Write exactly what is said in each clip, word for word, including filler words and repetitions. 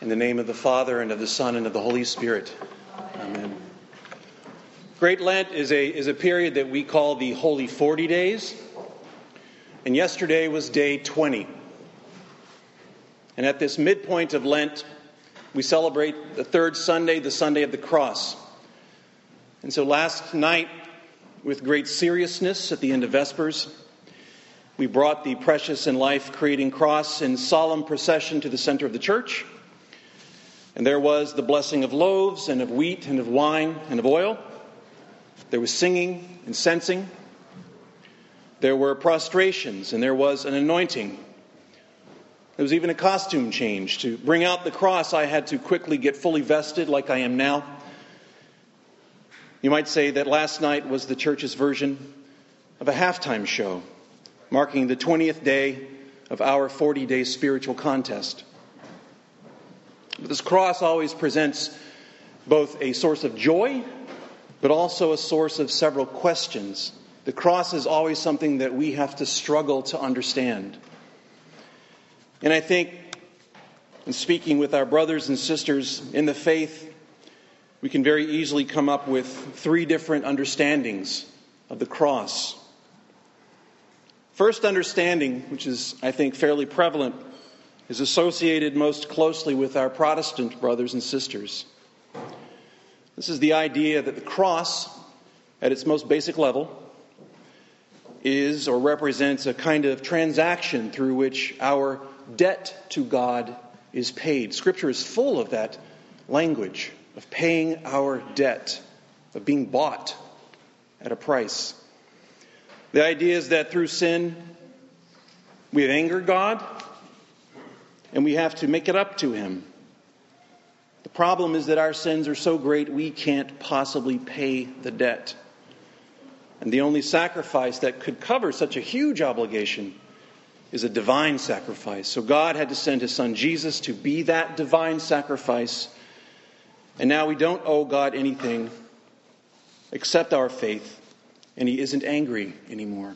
In the name of the Father, and of the Son, and of the Holy Spirit. Amen. Great Lent is a, is a period that we call the Holy Forty Days. And yesterday was day twenty. And at this midpoint of Lent, we celebrate the third Sunday, the Sunday of the Cross. And so last night, with great seriousness at the end of Vespers, we brought the precious and life-creating cross in solemn procession to the center of the church. And there was the blessing of loaves and of wheat and of wine and of oil. There was singing and censing. There were prostrations and there was an anointing. There was even a costume change. To bring out the cross, I had to quickly get fully vested like I am now. You might say that last night was the church's version of a halftime show, marking the twentieth day of our forty-day spiritual contest. This cross always presents both a source of joy, but also a source of several questions. The cross is always something that we have to struggle to understand. And I think, in speaking with our brothers and sisters in the faith, we can very easily come up with three different understandings of the cross. First understanding, which is, I think, fairly prevalent, is associated most closely with our Protestant brothers and sisters. This is the idea that the cross, at its most basic level, is or represents a kind of transaction through which our debt to God is paid. Scripture is full of that language, of paying our debt, of being bought at a price. The idea is that through sin, we have angered God, and we have to make it up to Him. The problem is that our sins are so great we can't possibly pay the debt. And the only sacrifice that could cover such a huge obligation is a divine sacrifice. So God had to send His Son Jesus to be that divine sacrifice. And now we don't owe God anything except our faith, and He isn't angry anymore.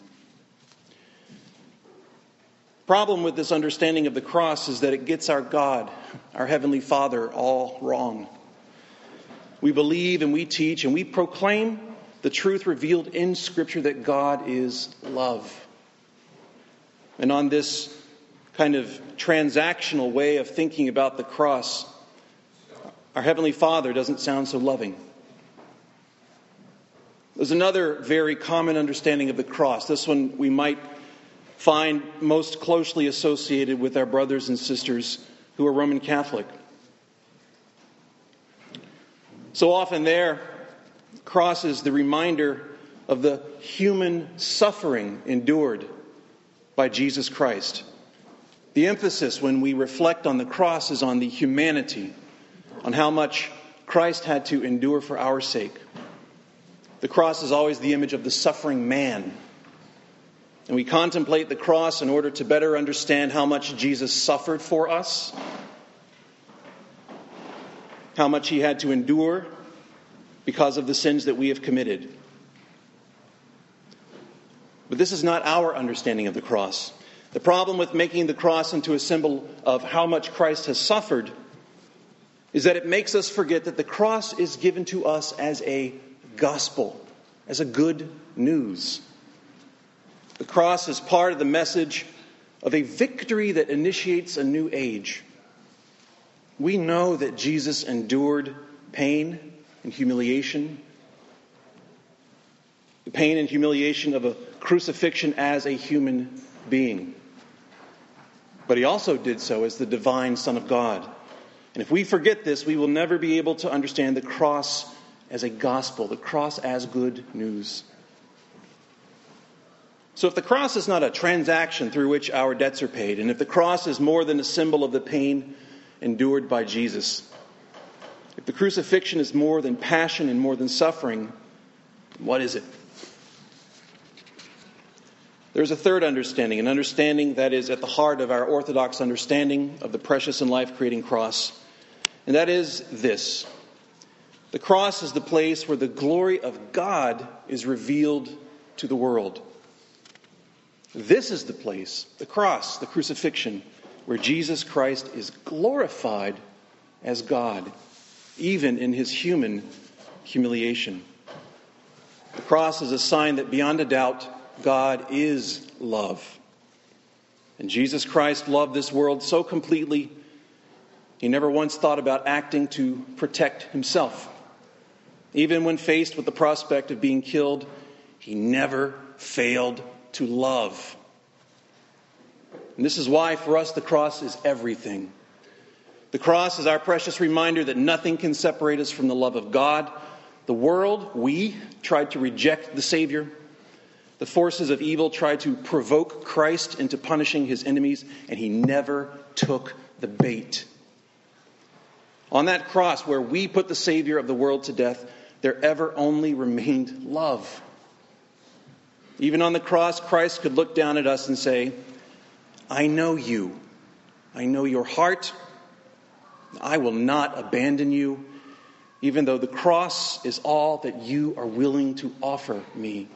Problem with this understanding of the cross is that it gets our God, our Heavenly Father, all wrong. We believe and we teach and we proclaim the truth revealed in Scripture that God is love. And on this kind of transactional way of thinking about the cross, our Heavenly Father doesn't sound so loving. There's another very common understanding of the cross. This one we might find most closely associated with our brothers and sisters who are Roman Catholic. So often there, the cross is the reminder of the human suffering endured by Jesus Christ. The emphasis when we reflect on the cross is on the humanity, on how much Christ had to endure for our sake. The cross is always the image of the suffering man. And we contemplate the cross in order to better understand how much Jesus suffered for us, how much He had to endure because of the sins that we have committed. But this is not our understanding of the cross. The problem with making the cross into a symbol of how much Christ has suffered is that it makes us forget that the cross is given to us as a gospel, as a good news. The cross is part of the message of a victory that initiates a new age. We know that Jesus endured pain and humiliation. The pain and humiliation of a crucifixion as a human being. But He also did so as the divine Son of God. And if we forget this, we will never be able to understand the cross as a gospel, the cross as good news. So if the cross is not a transaction through which our debts are paid, and if the cross is more than a symbol of the pain endured by Jesus, if the crucifixion is more than passion and more than suffering, what is it? There's a third understanding, an understanding that is at the heart of our Orthodox understanding of the precious and life-creating cross, and that is this. The cross is the place where the glory of God is revealed to the world. This is the place, the cross, the crucifixion, where Jesus Christ is glorified as God, even in his human humiliation. The cross is a sign that beyond a doubt, God is love. And Jesus Christ loved this world so completely, he never once thought about acting to protect himself. Even when faced with the prospect of being killed, he never failed to love. And this is why for us the cross is everything. The cross is our precious reminder that nothing can separate us from the love of God. The world, we, tried to reject the Savior. The forces of evil tried to provoke Christ into punishing his enemies, and he never took the bait. On that cross where we put the Savior of the world to death, there ever only remained love. Even on the cross, Christ could look down at us and say, I know you. I know your heart. I will not abandon you, even though the cross is all that you are willing to offer me.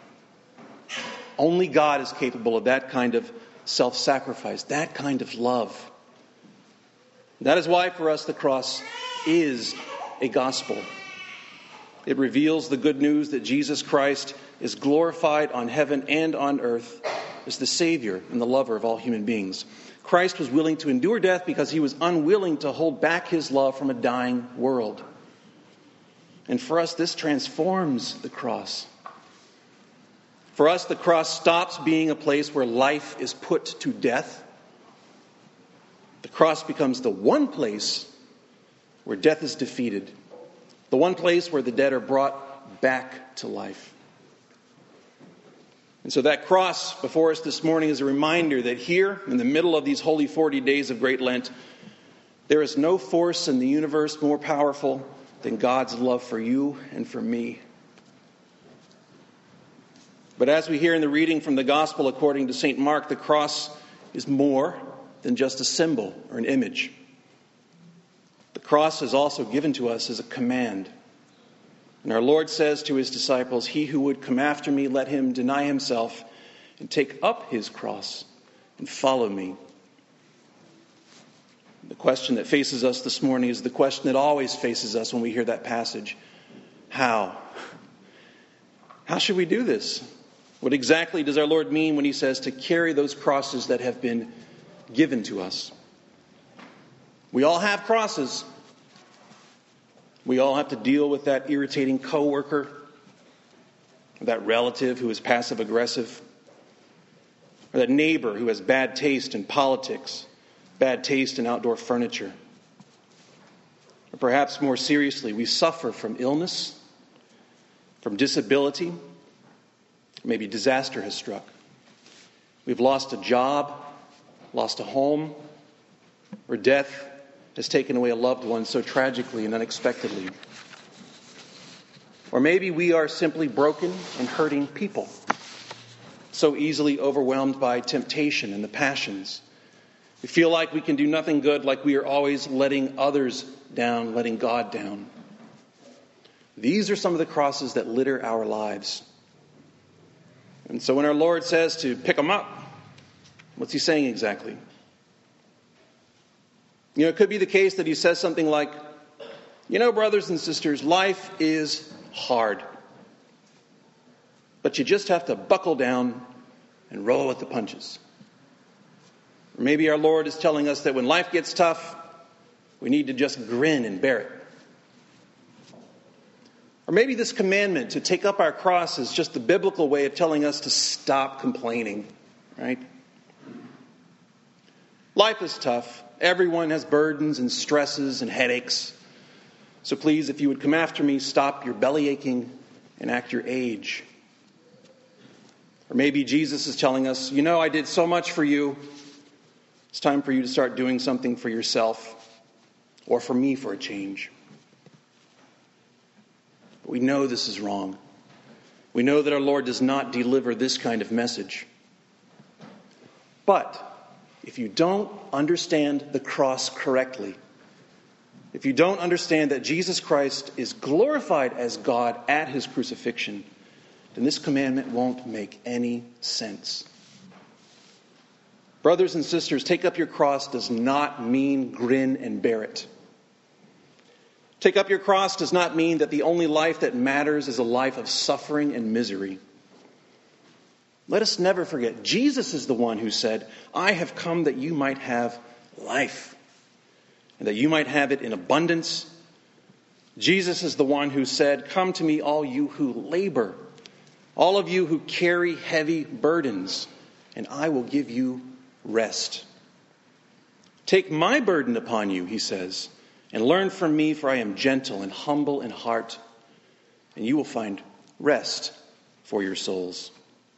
Only God is capable of that kind of self-sacrifice, that kind of love. That is why for us the cross is a gospel. It reveals the good news that Jesus Christ is glorified on heaven and on earth as the Savior and the lover of all human beings. Christ was willing to endure death because he was unwilling to hold back his love from a dying world. And for us, this transforms the cross. For us, the cross stops being a place where life is put to death. The cross becomes the one place where death is defeated. The one place where the dead are brought back to life. And so that cross before us this morning is a reminder that here, in the middle of these holy forty days of Great Lent, there is no force in the universe more powerful than God's love for you and for me. But as we hear in the reading from the Gospel according to Saint Mark, the cross is more than just a symbol or an image. The cross is also given to us as a command. And our Lord says to his disciples, he who would come after me, let him deny himself and take up his cross and follow me. The question that faces us this morning is the question that always faces us when we hear that passage. How? How should we do this? What exactly does our Lord mean when he says to carry those crosses that have been given to us? We all have crosses. We all have to deal with that irritating coworker, that relative who is passive-aggressive, or that neighbor who has bad taste in politics, bad taste in outdoor furniture. Or perhaps more seriously, we suffer from illness, from disability, maybe disaster has struck. We've lost a job, lost a home, or death has taken away a loved one so tragically and unexpectedly. Or maybe we are simply broken and hurting people, so easily overwhelmed by temptation and the passions. We feel like we can do nothing good, like we are always letting others down, letting God down. These are some of the crosses that litter our lives. And so when our Lord says to pick them up, what's he saying exactly? You know, it could be the case that he says something like, you know, brothers and sisters, life is hard. But you just have to buckle down and roll with the punches. Or maybe our Lord is telling us that when life gets tough, we need to just grin and bear it. Or maybe this commandment to take up our cross is just the biblical way of telling us to stop complaining, right? Life is tough. Everyone has burdens and stresses and headaches. So please, if you would come after me, stop your belly aching and act your age. Or maybe Jesus is telling us, you know, I did so much for you. It's time for you to start doing something for yourself or for me for a change. But we know this is wrong. We know that our Lord does not deliver this kind of message. But if you don't understand the cross correctly, if you don't understand that Jesus Christ is glorified as God at his crucifixion, then this commandment won't make any sense. Brothers and sisters, take up your cross does not mean grin and bear it. Take up your cross does not mean that the only life that matters is a life of suffering and misery. Let us never forget, Jesus is the one who said, I have come that you might have life, and that you might have it in abundance. Jesus is the one who said, come to me, all you who labor, all of you who carry heavy burdens, and I will give you rest. Take my burden upon you, he says, and learn from me, for I am gentle and humble in heart, and you will find rest for your souls.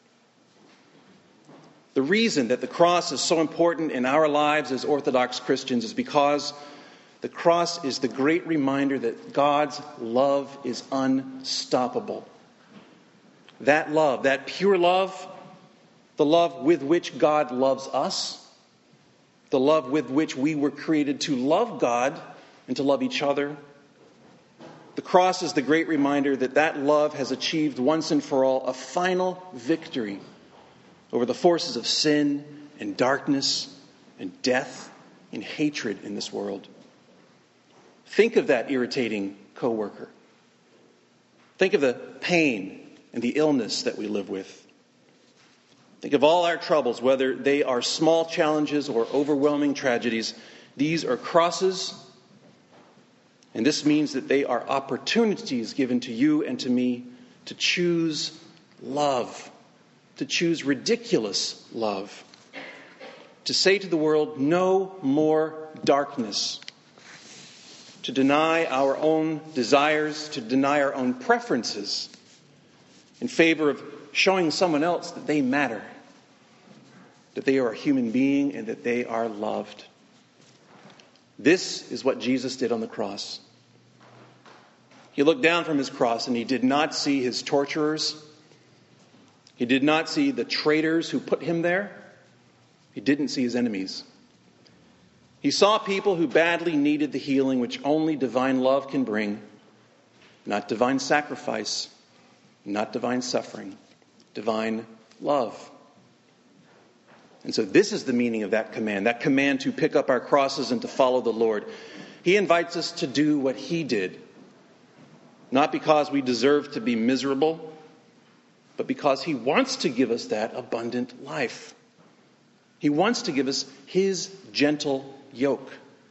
The reason that the cross is so important in our lives as Orthodox Christians is because the cross is the great reminder that God's love is unstoppable. That love, that pure love, the love with which God loves us, the love with which we were created to love God and to love each other. The cross is the great reminder that that love has achieved once and for all a final victory over the forces of sin and darkness and death and hatred in this world. Think of that irritating coworker. Think of the pain and the illness that we live with. Think of all our troubles, whether they are small challenges or overwhelming tragedies. These are crosses, and this means that they are opportunities given to you and to me to choose love, to choose ridiculous love, to say to the world, no more darkness, to deny our own desires, to deny our own preferences in favor of showing someone else that they matter, that they are a human being and that they are loved. This is what Jesus did on the cross. He looked down from his cross and he did not see his torturers. He did not see the traitors who put him there. He didn't see his enemies. He saw people who badly needed the healing which only divine love can bring, not divine sacrifice, not divine suffering, divine love. And so this is the meaning of that command, that command to pick up our crosses and to follow the Lord. He invites us to do what he did, not because we deserve to be miserable, but because he wants to give us that abundant life. He wants to give us his gentle yoke.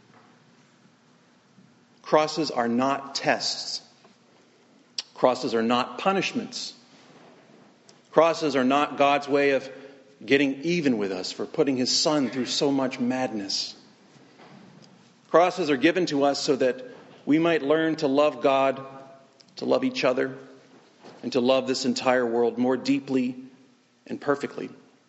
Crosses are not tests. Crosses are not punishments. Crosses are not God's way of getting even with us for putting his son through so much madness. Crosses are given to us so that we might learn to love God, to love each other, and to love this entire world more deeply and perfectly.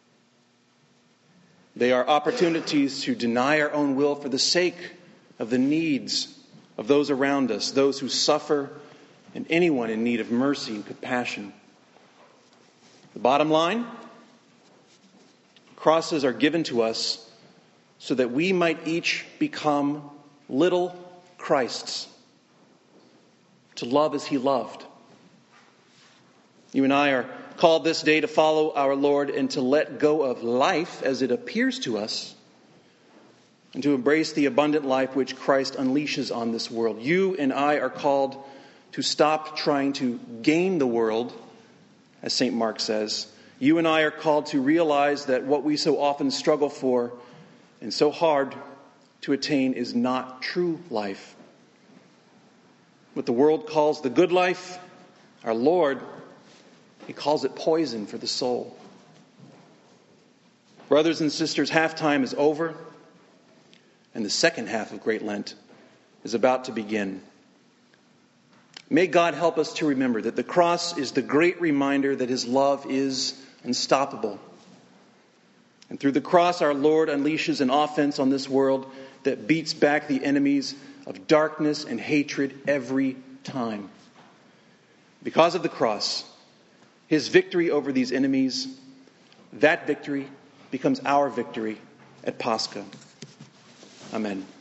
They are opportunities to deny our own will for the sake of the needs of those around us, those who suffer, and anyone in need of mercy and compassion. The bottom line, crosses are given to us so that we might each become little Christs, to love as he loved. You and I are called this day to follow our Lord and to let go of life as it appears to us and to embrace the abundant life which Christ unleashes on this world. You and I are called to stop trying to gain the world, as Saint Mark says. You and I are called to realize that what we so often struggle for and so hard to attain is not true life. What the world calls the good life, our Lord, he calls it poison for the soul. Brothers and sisters, halftime is over, and the second half of Great Lent is about to begin. May God help us to remember that the cross is the great reminder that his love is unstoppable. And through the cross, our Lord unleashes an offense on this world that beats back the enemies of darkness and hatred every time. Because of the cross, his victory over these enemies, that victory becomes our victory at Pascha. Amen.